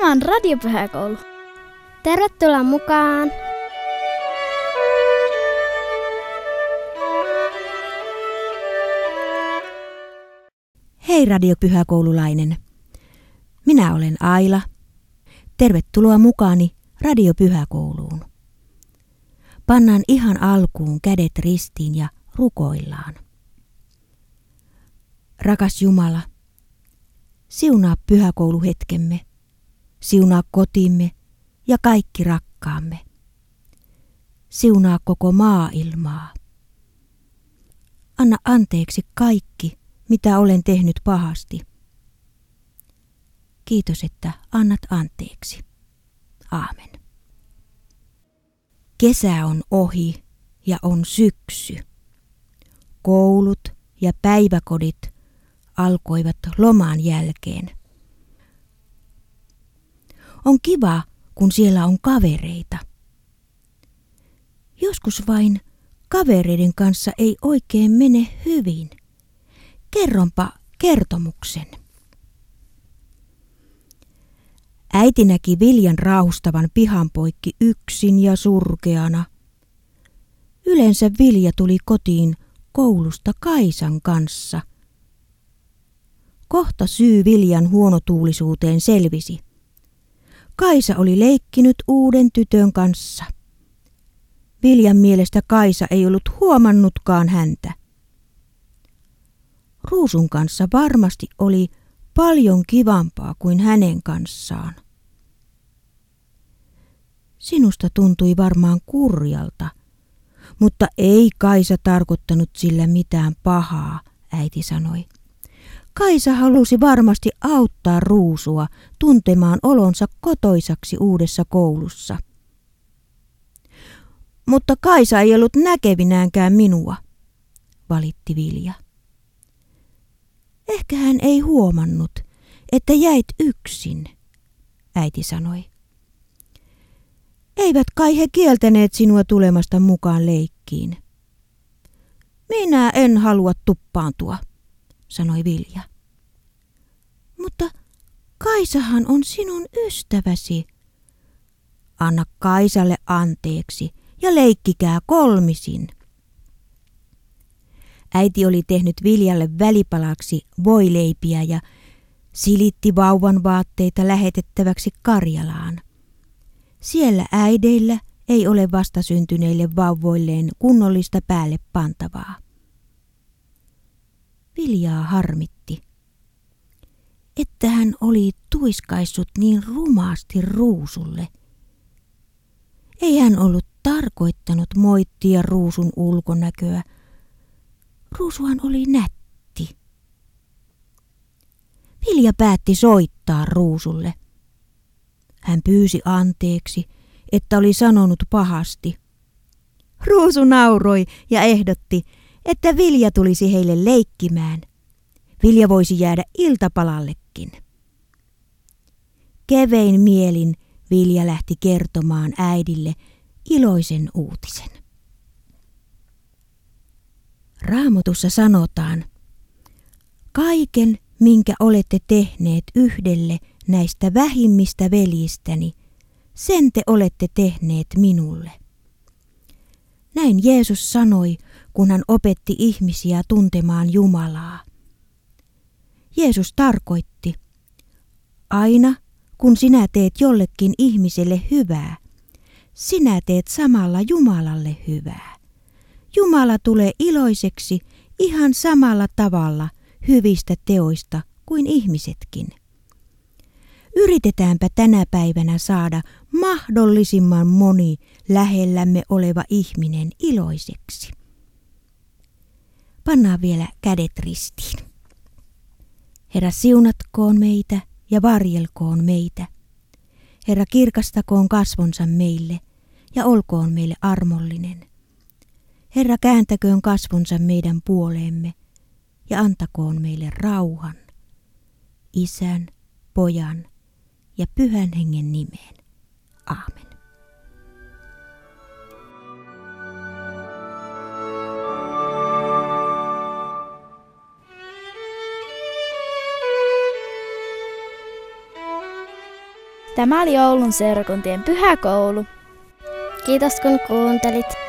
Tämä on Radiopyhäkoulu. Tervetuloa mukaan! Hei radiopyhäkoululainen! Minä olen Aila. Tervetuloa mukaani Radiopyhäkouluun. Pannaan ihan alkuun kädet ristiin ja rukoillaan. Rakas Jumala, siunaa pyhäkouluhetkemme, siunaa kotimme ja kaikki rakkaamme. Siunaa koko maailmaa. Anna anteeksi kaikki, mitä olen tehnyt pahasti. Kiitos, että annat anteeksi. Aamen. Kesä on ohi ja on syksy. Koulut ja päiväkodit alkoivat loman jälkeen. On kiva, kun siellä on kavereita. Joskus vain kavereiden kanssa ei oikein mene hyvin. Kerronpa kertomuksen. Äiti näki Viljan rauhustavan pihan poikki yksin ja surkeana. Yleensä Vilja tuli kotiin koulusta Kaisan kanssa. Kohta syy Viljan huonotuulisuuteen selvisi. Kaisa oli leikkinyt uuden tytön kanssa. Viljan mielestä Kaisa ei ollut huomannutkaan häntä. Ruusun kanssa varmasti oli paljon kivampaa kuin hänen kanssaan. Sinusta tuntui varmaan kurjalta, mutta ei Kaisa tarkoittanut sillä mitään pahaa, äiti sanoi. Kaisa halusi varmasti auttaa Ruusua tuntemaan olonsa kotoisaksi uudessa koulussa. Mutta Kaisa ei ollut näkevinäänkään minua, valitti Vilja. Ehkä hän ei huomannut, että jäit yksin, äiti sanoi. Eivät kai he kieltäneet sinua tulemasta mukaan leikkiin. Minä en halua tuppaantua, sanoi Vilja. Mutta Kaisahan on sinun ystäväsi. Anna Kaisalle anteeksi ja leikkikää kolmisin. Äiti oli tehnyt Viljalle välipalaksi voileipiä ja silitti vauvan vaatteita lähetettäväksi Karjalaan. Siellä äideillä ei ole vastasyntyneille vauvoilleen kunnollista päälle pantavaa. Viljaa harmitti, että hän oli tuiskaissut niin rumaasti Ruusulle. Ei hän ollut tarkoittanut moittia Ruusun ulkonäköä. Ruusuhan oli nätti. Vilja päätti soittaa Ruusulle. Hän pyysi anteeksi, että oli sanonut pahasti. Ruusu nauroi ja ehdotti, että Vilja tulisi heille leikkimään. Vilja voisi jäädä iltapalallekin. Kevein mielin Vilja lähti kertomaan äidille iloisen uutisen. Raamatussa sanotaan, kaiken, minkä olette tehneet yhdelle näistä vähimmistä veljistäni, sen te olette tehneet minulle. Näin Jeesus sanoi, kun hän opetti ihmisiä tuntemaan Jumalaa. Jeesus tarkoitti, aina kun sinä teet jollekin ihmiselle hyvää, sinä teet samalla Jumalalle hyvää. Jumala tulee iloiseksi ihan samalla tavalla hyvistä teoista kuin ihmisetkin. Yritetäänpä tänä päivänä saada mahdollisimman moni lähellämme oleva ihminen iloiseksi. Pannaan vielä kädet ristiin. Herra, siunatkoon meitä ja varjelkoon meitä. Herra, kirkastakoon kasvonsa meille ja olkoon meille armollinen. Herra, kääntäköön kasvonsa meidän puoleemme ja antakoon meille rauhan, Isän, Pojan ja Pyhän Hengen nimeen. Aamen. Tämä oli Oulun seurakuntien pyhäkoulu. Kiitos kun kuuntelit.